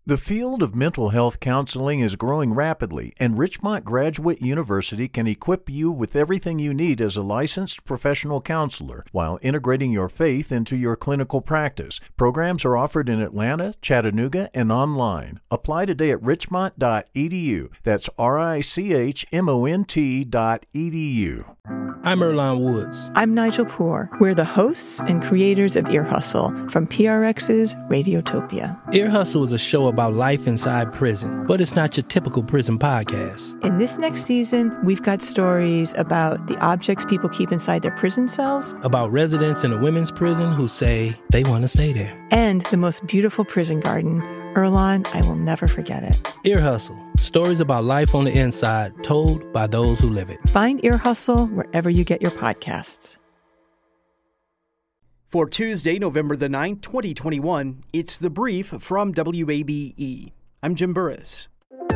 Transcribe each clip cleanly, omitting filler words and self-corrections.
The field of mental health counseling is growing rapidly, and Richmont Graduate University can equip you with everything you need as a licensed professional counselor while integrating your faith into your clinical practice. Programs are offered in Atlanta, Chattanooga, and online. Apply today at richmont.edu. That's richmont.edu. I'm Earlonne Woods. I'm Nigel Poor. We're the hosts and creators of Ear Hustle from PRX's Radiotopia. Ear Hustle is a show about life inside prison, but it's not your typical prison podcast. In this next season, we've got stories about the objects people keep inside their prison cells, about residents in a women's prison who say they want to stay there, and the most beautiful prison garden. Earlonne, I will never forget it. Ear Hustle. Stories about life on the inside, told by those who live it. Find Ear Hustle wherever you get your podcasts. For Tuesday, November the 9th, 2021, it's The Brief from WABE. I'm Jim Burris.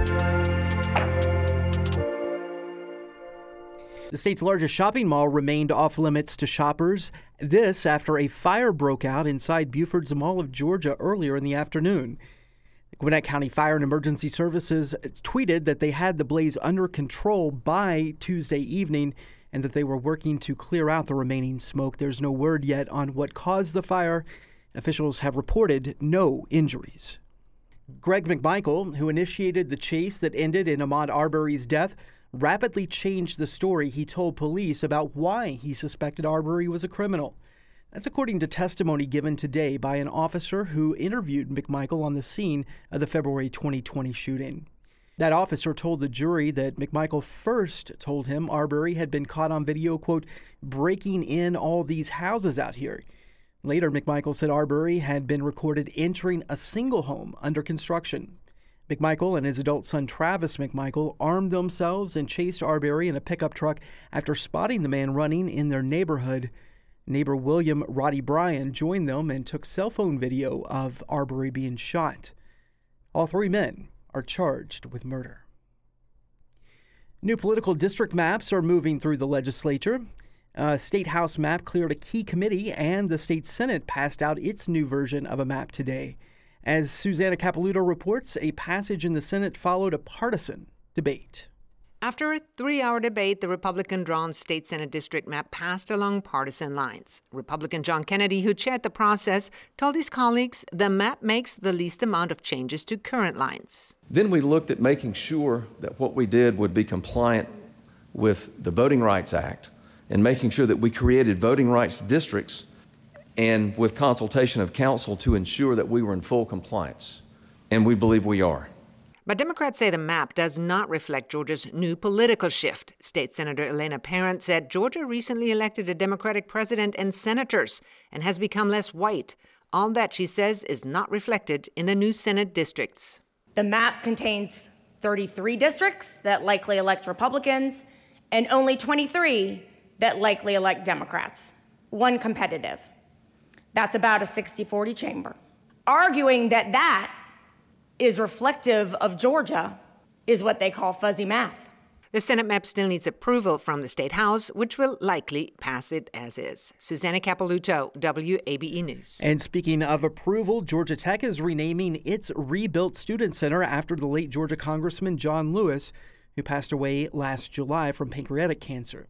The state's largest shopping mall remained off limits to shoppers. This after a fire broke out inside Buford's Mall of Georgia earlier in the afternoon. Gwinnett County Fire and Emergency Services tweeted that they had the blaze under control by Tuesday evening and that they were working to clear out the remaining smoke. There's no word yet on what caused the fire. Officials have reported no injuries. Greg McMichael, who initiated the chase that ended in Ahmaud Arbery's death, rapidly changed the story he told police about why he suspected Arbery was a criminal. That's according to testimony given today by an officer who interviewed McMichael on the scene of the February 2020 shooting. That officer told the jury that McMichael first told him Arbery had been caught on video, quote, breaking in all these houses out here. Later, McMichael said Arbery had been recorded entering a single home under construction. McMichael and his adult son Travis McMichael armed themselves and chased Arbery in a pickup truck after spotting the man running in their neighborhood. Neighbor William Roddy Bryan joined them and took cell phone video of Arbery being shot. All three men are charged with murder. New political district maps are moving through the legislature. A state house map cleared a key committee, and the state Senate passed out its new version of a map today. As Susanna Capilouto reports, a passage in the Senate followed a partisan debate. After a 3-hour debate, the Republican-drawn state Senate district map passed along partisan lines. Republican John Kennedy, who chaired the process, told his colleagues the map makes the least amount of changes to current lines. Then we looked at making sure that what we did would be compliant with the Voting Rights Act and making sure that we created voting rights districts and with consultation of council to ensure that we were in full compliance. And we believe we are. But Democrats say the map does not reflect Georgia's new political shift. State Senator Elena Parent said Georgia recently elected a Democratic president and senators and has become less white. All that, she says, is not reflected in the new Senate districts. The map contains 33 districts that likely elect Republicans and only 23 that likely elect Democrats. One competitive. That's about a 60-40 chamber. Arguing that is reflective of Georgia is what they call fuzzy math. The Senate map still needs approval from the State House, which will likely pass it as is. Susanna Capilouto, WABE News. And speaking of approval, Georgia Tech is renaming its rebuilt student center after the late Georgia Congressman John Lewis, who passed away last July from pancreatic cancer.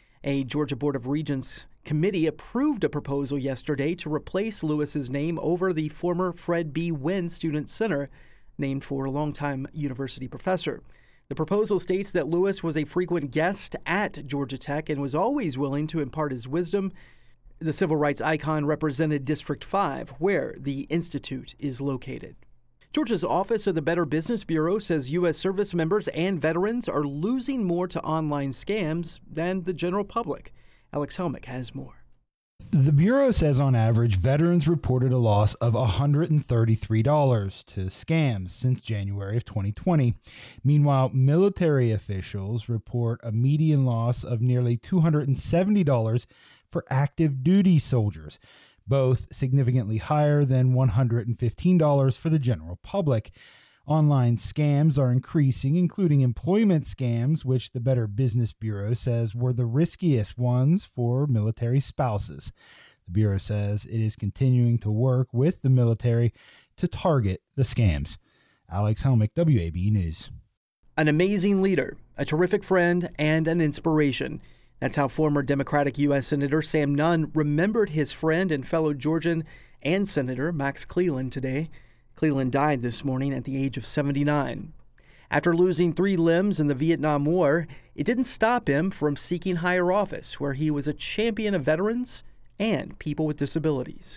A Georgia Board of Regents committee approved a proposal yesterday to replace Lewis's name over the former Fred B. Wynn Student Center, named for a longtime university professor. The proposal states that Lewis was a frequent guest at Georgia Tech and was always willing to impart his wisdom. The civil rights icon represented District 5, where the institute is located. Georgia's Office of the Better Business Bureau says U.S. service members and veterans are losing more to online scams than the general public. Alex Helmick has more. The Bureau says on average, veterans reported a loss of $133 to scams since January of 2020. Meanwhile, military officials report a median loss of nearly $270 for active duty soldiers, both significantly higher than $115 for the general public. Online scams are increasing, including employment scams, which the Better Business Bureau says were the riskiest ones for military spouses. The Bureau says it is continuing to work with the military to target the scams. Alex Helmick, WABE News. An amazing leader, a terrific friend, and an inspiration. That's how former Democratic U.S. Senator Sam Nunn remembered his friend and fellow Georgian and Senator Max Cleland today. Cleland died this morning at the age of 79. After losing 3 limbs in the Vietnam War, it didn't stop him from seeking higher office, where he was a champion of veterans and people with disabilities.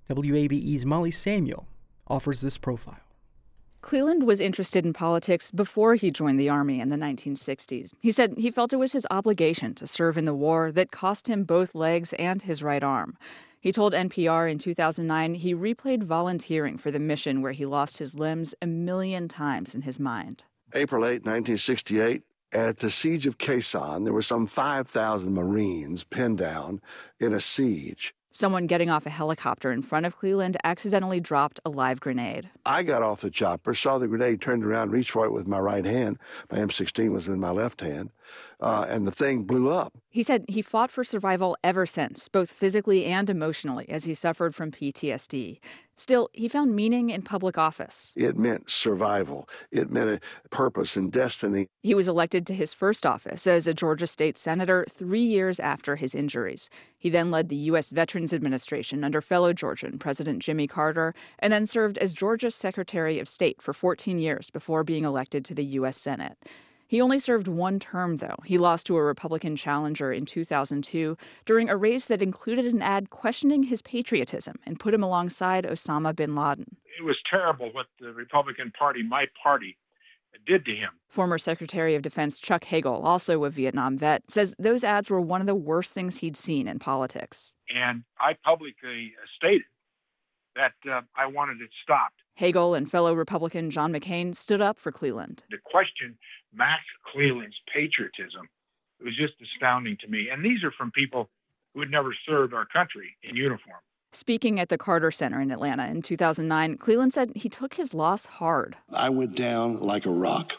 WABE's Molly Samuel offers this profile. Cleland was interested in politics before he joined the Army in the 1960s. He said he felt it was his obligation to serve in the war that cost him both legs and his right arm. He told NPR in 2009 he replayed volunteering for the mission where he lost his limbs 1 million times in his mind. April 8, 1968, at the Siege of Khe Sanh, there were some 5,000 Marines pinned down in a siege. Someone getting off a helicopter in front of Cleland accidentally dropped a live grenade. I got off the chopper, saw the grenade, turned around, reached for it with my right hand. My M16 was in my left hand, and the thing blew up. He said he fought for survival ever since, both physically and emotionally, as he suffered from PTSD. Still, he found meaning in public office. It meant survival. It meant a purpose and destiny. He was elected to his first office as a Georgia state senator 3 years after his injuries. He then led the U.S. Veterans Administration under fellow Georgian President Jimmy Carter, and then served as Georgia's Secretary of State for 14 years before being elected to the U.S. Senate. He only served 1 term, though. He lost to a Republican challenger in 2002 during a race that included an ad questioning his patriotism and put him alongside Osama bin Laden. It was terrible what the Republican Party, my party, did to him. Former Secretary of Defense Chuck Hagel, also a Vietnam vet, says those ads were one of the worst things he'd seen in politics. And I publicly stated that I wanted it stopped. Hagel and fellow Republican John McCain stood up for Cleland. To question Max Cleland's patriotism, it was just astounding to me. And these are from people who had never served our country in uniform. Speaking at the Carter Center in Atlanta in 2009, Cleland said he took his loss hard. I went down like a rock.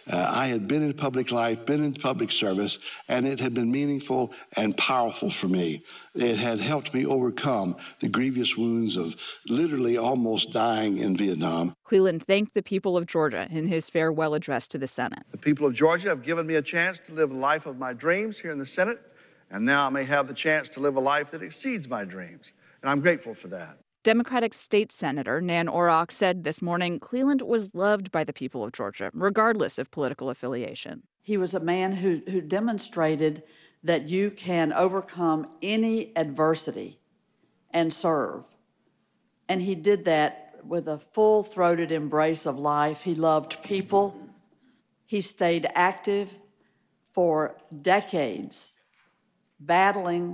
I had been in public life, been in public service, and it had been meaningful and powerful for me. It had helped me overcome the grievous wounds of literally almost dying in Vietnam. Cleland thanked the people of Georgia in his farewell address to the Senate. The people of Georgia have given me a chance to live a life of my dreams here in the Senate, and now I may have the chance to live a life that exceeds my dreams. And I'm grateful for that. Democratic State Senator Nan Orrock said this morning Cleland was loved by the people of Georgia, regardless of political affiliation. He was a man who demonstrated that you can overcome any adversity and serve. And he did that with a full-throated embrace of life. He loved people. He stayed active for decades, battling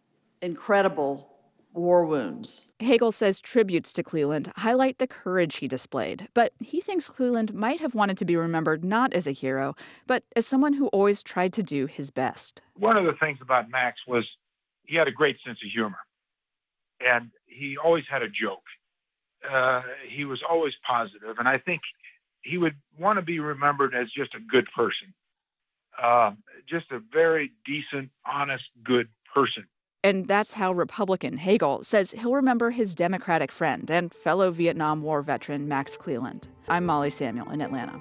incredible war wounds. Hagel says tributes to Cleland highlight the courage he displayed, but he thinks Cleland might have wanted to be remembered not as a hero, but as someone who always tried to do his best. One of the things about Max was he had a great sense of humor, and he always had a joke. He was always positive, and I think he would want to be remembered as just a good person, just a very decent, honest, good person. And that's how Republican Hagel says he'll remember his Democratic friend and fellow Vietnam War veteran Max Cleland. I'm Molly Samuel in Atlanta.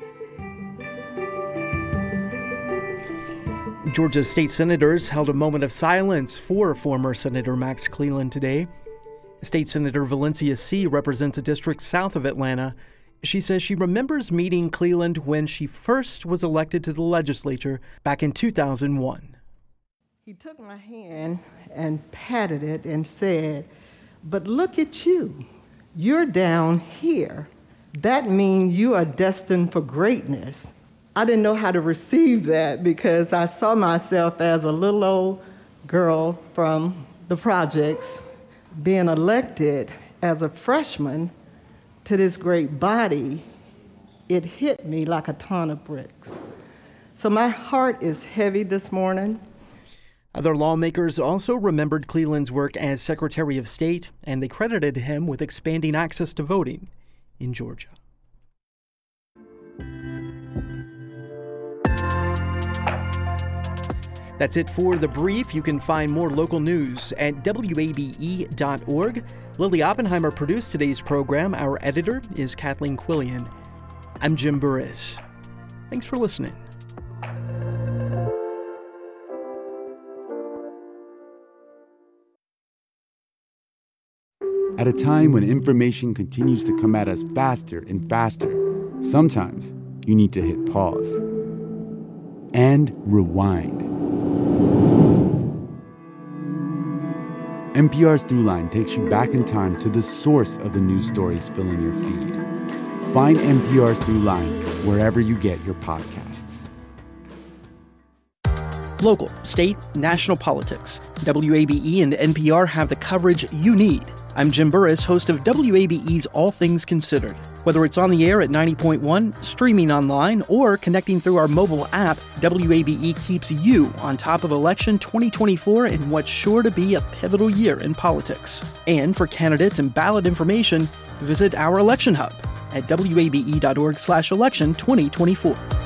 Georgia's state senators held a moment of silence for former Senator Max Cleland today. State Senator Valencia C. represents a district south of Atlanta. She says she remembers meeting Cleland when she first was elected to the legislature back in 2001. He took my hand and patted it and said, "But look at you. You're down here. That means you are destined for greatness." I didn't know how to receive that because I saw myself as a little old girl from the projects being elected as a freshman to this great body. It hit me like a ton of bricks. So my heart is heavy this morning. Other lawmakers also remembered Cleland's work as Secretary of State, and they credited him with expanding access to voting in Georgia. That's it for The Brief. You can find more local news at WABE.org. Lily Oppenheimer produced today's program. Our editor is Kathleen Quillian. I'm Jim Burris. Thanks for listening. At a time when information continues to come at us faster and faster, sometimes you need to hit pause and rewind. NPR's Throughline takes you back in time to the source of the news stories filling your feed. Find NPR's Throughline wherever you get your podcasts. Local, state, national politics. WABE and NPR have the coverage you need. I'm Jim Burris, host of WABE's All Things Considered. Whether it's on the air at 90.1, streaming online, or connecting through our mobile app, WABE keeps you on top of election 2024 in what's sure to be a pivotal year in politics. And for candidates and ballot information, visit our election hub at wabe.org/election 2024.